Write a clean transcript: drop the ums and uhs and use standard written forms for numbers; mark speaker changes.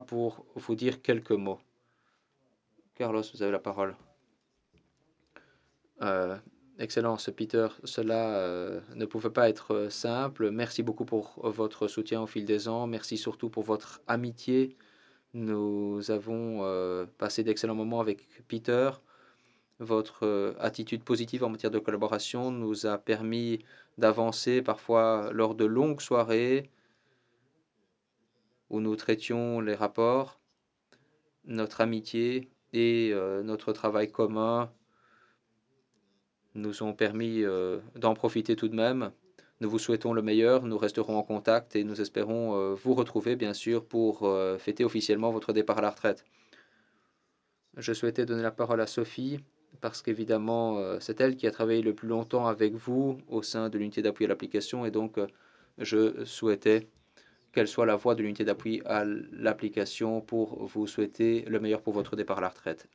Speaker 1: pour vous dire quelques mots. Carlos, vous avez la parole. Euh, Excellence, Peter, cela ne pouvait pas être simple. Merci beaucoup pour votre soutien au fil des ans. Merci surtout pour votre amitié. Nous avons passé d'excellents moments avec Peter. Votre attitude positive en matière de collaboration nous a permis d'avancer parfois lors de longues soirées où nous traitions les rapports. Notre amitié et notre travail commun nous ont permis d'en profiter tout de même. Nous vous souhaitons le meilleur, nous resterons en contact et nous espérons vous retrouver bien sûr pour fêter officiellement votre départ à la retraite. Je souhaitais donner la parole à Sophie parce qu'évidemment c'est elle qui a travaillé le plus longtemps avec vous au sein de l'unité d'appui à l'application et donc je souhaitais qu'elle soit la voix de l'unité d'appui à l'application pour vous souhaiter le meilleur pour votre départ à la retraite.